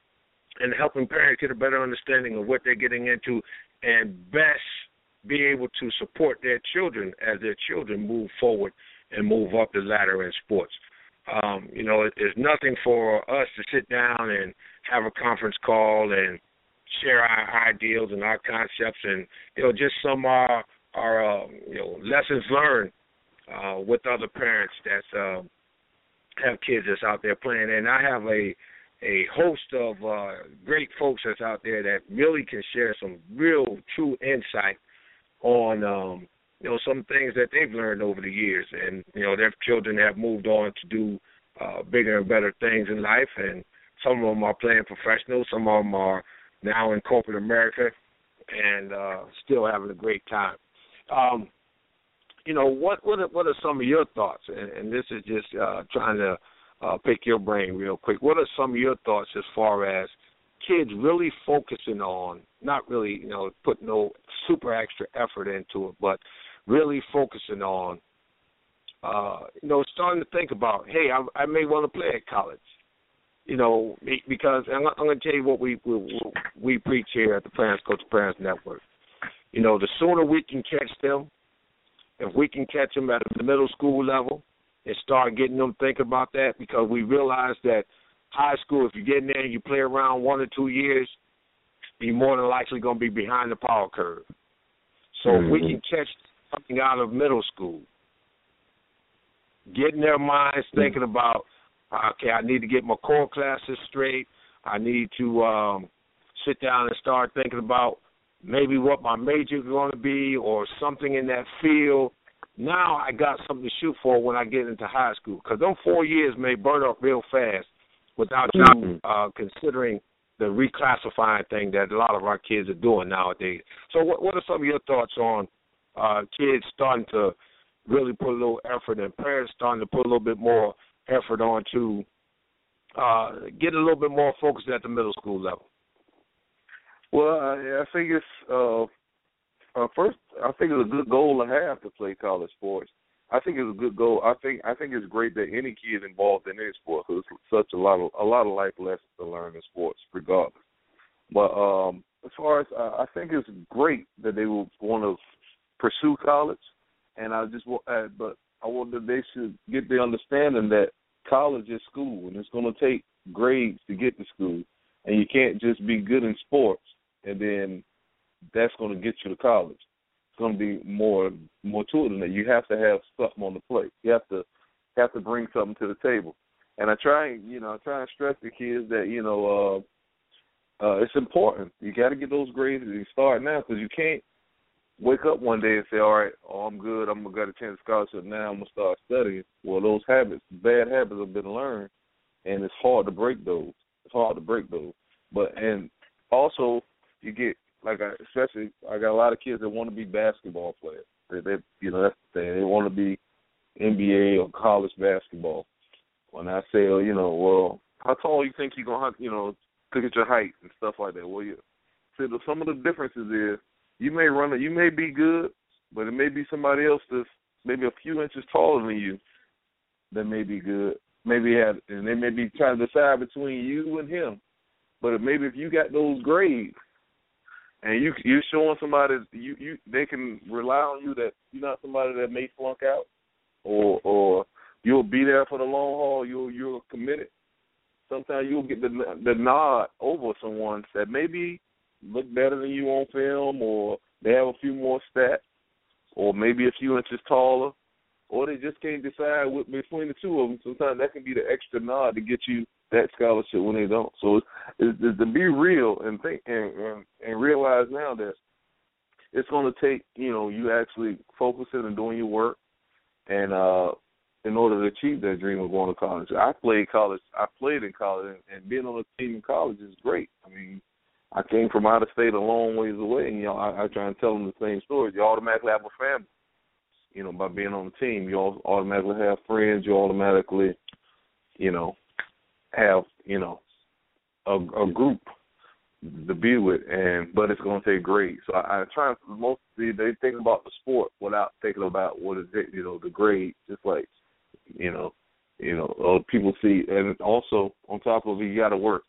and helping parents get a better understanding of what they're getting into and best be able to support their children as their children move forward and move up the ladder in sports. Um, you know, it, it's nothing for us to sit down and have a conference call and share our ideals and our concepts and, you know, just some of our, our uh, you know, lessons learned uh, with other parents that uh, have kids that's out there playing. And I have a a host of uh, great folks that's out there that really can share some real, true insight on, um, you know, some things that they've learned over the years. And, you know, their children have moved on to do uh, bigger and better things in life, and some of them are playing professional, some of them are now in corporate America, and uh, still having a great time. Um, you know, what what are, what are some of your thoughts? And, and this is just uh, trying to uh, pick your brain real quick. What are some of your thoughts as far as kids really focusing on, not really, you know, putting no super extra effort into it, but really focusing on, uh, you know, starting to think about, hey, I, I may want to play at college. You know, because I'm, I'm going to tell you what we, we we preach here at the Parents Coach Parents Network. You know, the sooner we can catch them, if we can catch them at the middle school level and start getting them thinking about that, because we realize that high school, if you get in there and you play around one or two years, you're more than likely going to be behind the power curve. So mm-hmm. if we can catch something out of middle school, getting their minds thinking mm-hmm. about, okay, I need to get my core classes straight. I need to um, sit down and start thinking about maybe what my major is going to be or something in that field. Now I got something to shoot for when I get into high school, because those four years may burn up real fast without you uh, considering the reclassifying thing that a lot of our kids are doing nowadays. So what, what are some of your thoughts on uh, kids starting to really put a little effort and parents starting to put a little bit more effort on to uh, get a little bit more focused at the middle school level? Well, I, I think it's uh, uh, first. I think it's a good goal to have to play college sports. I think it's a good goal. I think I think it's great that any kid involved in any sport, because it's such a lot of a lot of life lessons to learn in sports, regardless. But um, as far as uh, I think it's great that they will want to pursue college, and I just uh, but I want that they should get the understanding that college is school, and it's going to take grades to get to school, and you can't just be good in sports and then that's going to get you to college. It's going to be more more to it than that. You have to have something on the plate. You have to have to bring something to the table. And I try, you know, I try and stress the kids that, you know, uh, uh, it's important. You got to get those grades and you start now, because you can't wake up one day and say, all right, oh, I'm good, I'm going to get a chance to scholarship now, I'm going to start studying. Well, those habits, bad habits have been learned, and it's hard to break those. It's hard to break those. But, and also, you get, like, I, especially, I got a lot of kids that want to be basketball players. They, they, you know, that's the thing. They want to be N B A or college basketball. When I say, you know, well, how tall you think you're going to, you know, look at your height and stuff like that. Well, you see, some of the differences is you may run it, you may be good, but it may be somebody else that's maybe a few inches taller than you that may be good. Maybe have, and they may be trying to decide between you and him. But maybe if you got those grades and you you're showing somebody you, you they can rely on you that you're not somebody that may flunk out, or or you'll be there for the long haul. You'll you're committed. Sometimes you'll get the the nod over someone that maybe look better than you on film, or they have a few more stats, or maybe a few inches taller, or they just can't decide what, between the two of them. Sometimes that can be the extra nod to get you that scholarship when they don't. So it's, it's, it's to be real and think and, and, and realize now that it's going to take, you know, you actually focusing and doing your work, and uh, in order to achieve that dream of going to college. I played college. I played in college, and, and being on a team in college is great. I mean, I came from out of state a long ways away, and you know, I, I try and tell them the same story. You automatically have a family, you know, by being on the team. You automatically have friends. You automatically, you know, have, you know, a, a group to be with, and but it's going to take grades. So I, I try to mostly they think about the sport without thinking about what is it, you know, the grade. Just like, you know, you know, uh, people see, and also on top of it, you got to work.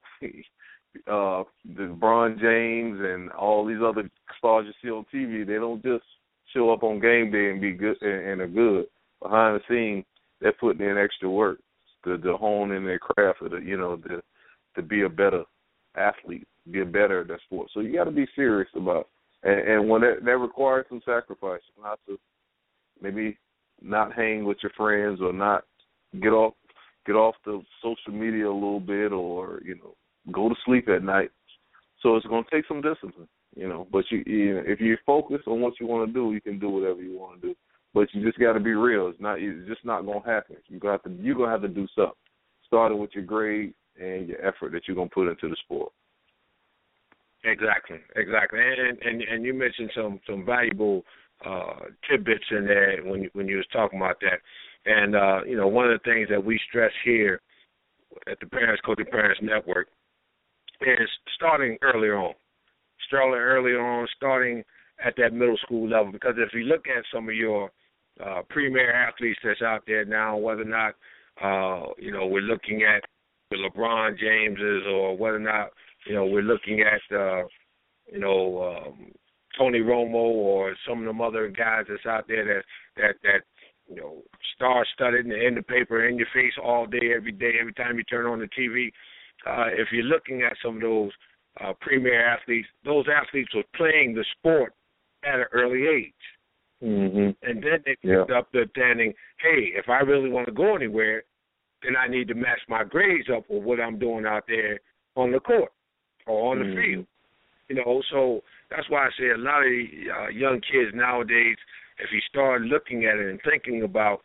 Uh, the LeBron James and all these other stars you see on T V, they don't just show up on game day and be good and, and are good. Behind the scenes, they're putting in extra work to, to hone in their craft, or to, you know, to, to be a better athlete, be a better at that sport. So you got to be serious about it. And, and when that, that requires some sacrifice, not to maybe not hang with your friends, or not get off get off the social media a little bit, or, you know, go to sleep at night. So it's going to take some discipline, you know. But you, you know, if you focus on what you want to do, you can do whatever you want to do. But you just got to be real. It's not. It's just not going to happen. You got to. You're going to have to do something, starting with your grade and your effort that you're going to put into the sport. Exactly, exactly. And and, and you mentioned some some valuable uh, tidbits in there when you, when you was talking about that. And uh, you know, one of the things that we stress here at the Parents Coaching Parents Network is starting earlier on, starting early on, starting at that middle school level. Because if you look at some of your uh, premier athletes that's out there now, whether or not uh, you know we're looking at the LeBron Jameses, or whether or not you know we're looking at uh, you know um, Tony Romo or some of them other guys that's out there that that that you know star-studded and in the paper, in your face all day, every day, every time you turn on the T V. Uh, if you're looking at some of those uh, premier athletes, those athletes are playing the sport at an early age. Mm-hmm. And then they yeah. picked up the understanding, hey, if I really want to go anywhere, then I need to match my grades up with what I'm doing out there on the court or on the mm-hmm. field. You know, so that's why I say a lot of uh, young kids nowadays, if you start looking at it and thinking about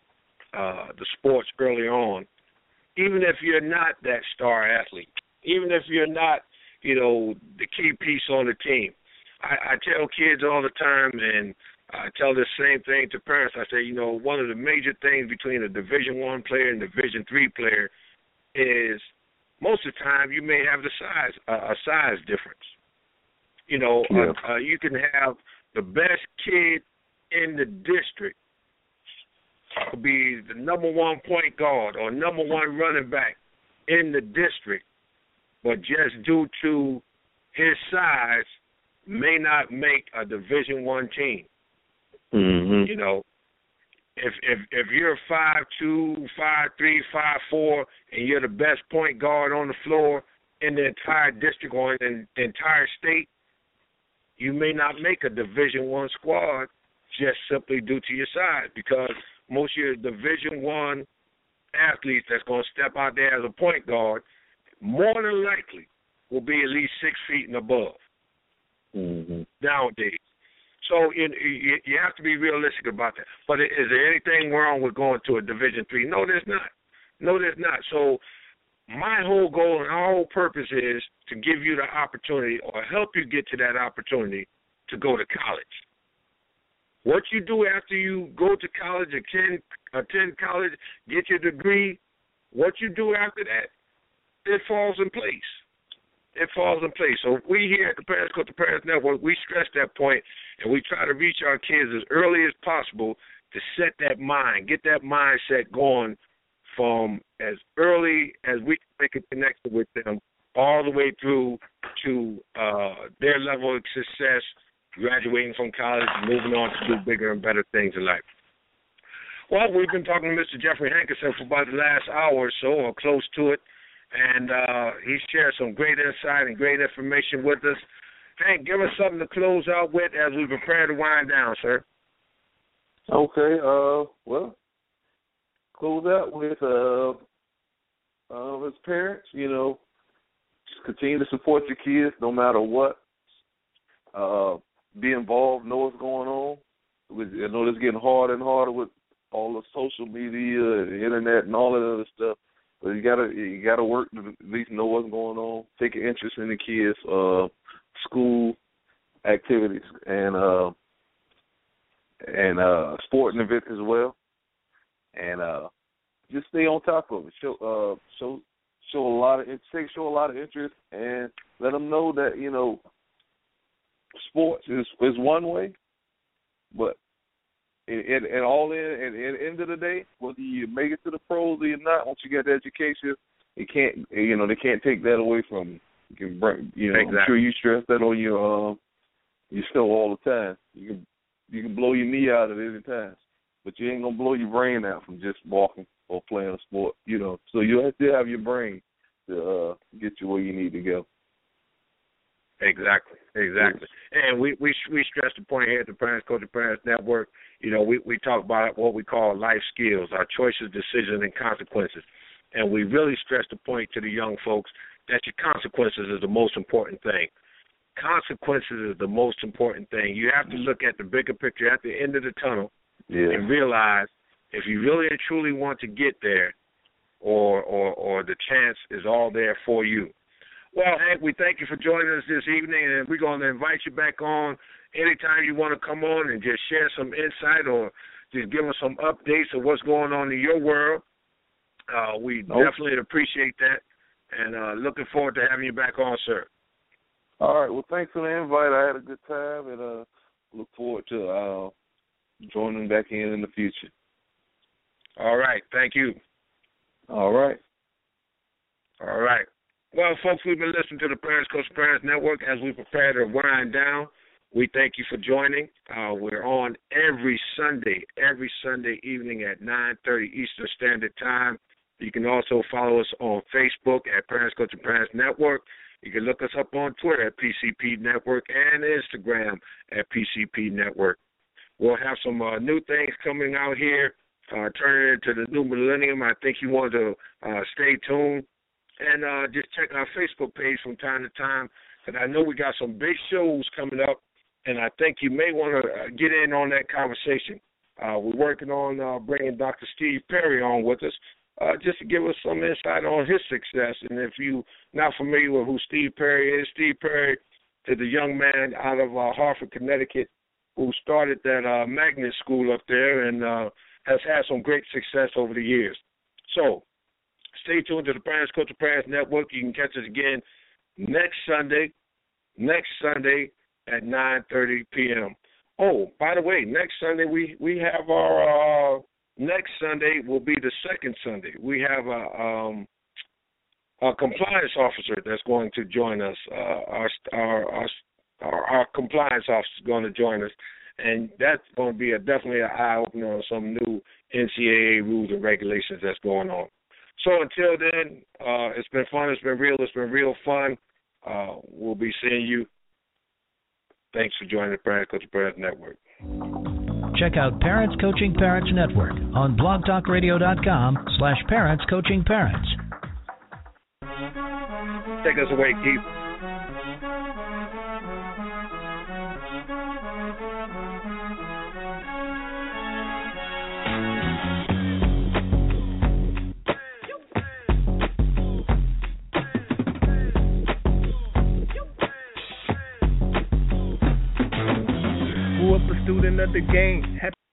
uh, the sports early on, even if you're not that star athlete, even if you're not, you know, the key piece on the team, I, I tell kids all the time, and I tell the same thing to parents. I say, you know, one of the major things between a Division One player and a Division Three player is most of the time you may have the size uh, a size difference. You know, yeah. uh, uh, you can have the best kid in the district could be the number one point guard or number one running back in the district, but just due to his size may not make a Division One team. Mm-hmm. You know, if if if you're five two, five three, five four, and you're the best point guard on the floor in the entire district or in the entire state, you may not make a Division One squad just simply due to your size, because most of your Division One athletes that's going to step out there as a point guard more than likely will be at least six feet and above mm-hmm. nowadays. So you, you, you have to be realistic about that. But is there anything wrong with going to a Division Three? No, there's not. No, there's not. So my whole goal and our whole purpose is to give you the opportunity or help you get to that opportunity to go to college. What you do after you go to college, attend, attend college, get your degree, what you do after that, it falls in place. It falls in place. So we here at the Parents Coaching Parents Network, we stress that point, and we try to reach our kids as early as possible to set that mind, get that mindset going from as early as we can make a connection with them all the way through to uh, their level of success, graduating from college, moving on to do bigger and better things in life. Well, we've been talking to Mister Jeffrey Hankerson for about the last hour or so, or close to it, and uh, he shared some great insight and great information with us. Hank, give us something to close out with as we prepare to wind down, sir. Okay, uh, well, close out with, uh, uh, as parents, you know, just continue to support your kids no matter what. Uh, be involved, know what's going on. I know it's getting harder and harder with all the social media and the internet and all that other stuff. But you gotta you gotta work to at least know what's going on. Take an interest in the kids' uh, school activities and uh, and uh, sporting events as well. And uh, just stay on top of it. Show uh, show show a lot of show a lot of interest and let them know that you know. Sports is is one way, but and and all in and at the end of the day, whether you make it to the pros or not, once you get the education, it can't you know they can't take that away from you. You can bring, you know exactly. I'm sure you stress that on your uh, your show all the time. You can you can blow your knee out at any time, but you ain't gonna blow your brain out from just walking or playing a sport. You know, so you have to have your brain to uh, get you where you need to go. Exactly, exactly. And we, we we stress the point here at the Parents Coaching Parents Network. You know, we, we talk about what we call life skills, our choices, decisions, and consequences. And we really stress the point to the young folks that your consequences is the most important thing. Consequences is the most important thing. You have to look at the bigger picture at the end of the tunnel yeah. and realize if you really and truly want to get there or, or, or the chance is all there for you. Well, Hank, we thank you for joining us this evening, and we're going to invite you back on anytime you want to come on and just share some insight or just give us some updates of what's going on in your world. Uh, we nope. definitely appreciate that, and uh, looking forward to having you back on, sir. All right. Well, thanks for the invite. I had a good time, and uh, look forward to uh, joining back in in the future. All right. Thank you. All right. All right. Well, folks, we've been listening to the Parents Coach Parents Network as we prepare to wind down. We thank you for joining. Uh, we're on every Sunday, every Sunday evening at nine thirty Eastern Standard Time. You can also follow us on Facebook at Parents Coach Parents Network. You can look us up on Twitter at P C P Network and Instagram at P C P Network. We'll have some uh, new things coming out here, uh, turning into the new millennium. I think you want to uh, stay tuned. And uh, just check our Facebook page from time to time, because I know we got some big shows coming up, and I think you may want to uh, get in on that conversation. Uh, we're working on uh, bringing Doctor Steve Perry on with us, uh, just to give us some insight on his success. And if you're not familiar with who Steve Perry is, Steve Perry is a young man out of uh, Hartford, Connecticut, who started that uh, magnet school up there and uh, has had some great success over the years. So, stay tuned to the Parents Coach Parents Network. You can catch us again next Sunday, next Sunday at nine thirty p.m. Oh, by the way, next Sunday we, we have our, uh, next Sunday will be the second Sunday. We have a, um, a compliance officer that's going to join us. Uh, our, our, our, our, our compliance officer is going to join us, and that's going to be a, definitely an eye-opener on some new N C double A rules and regulations that's going on. So until then, uh, it's been fun. It's been real. It's been real fun. Uh, we'll be seeing you. Thanks for joining the Parents Coaching Parents Network. Check out Parents Coaching Parents Network on blogtalkradio.com slash Parents Coaching Parents. Take us away, Keith. Student of the game. Happy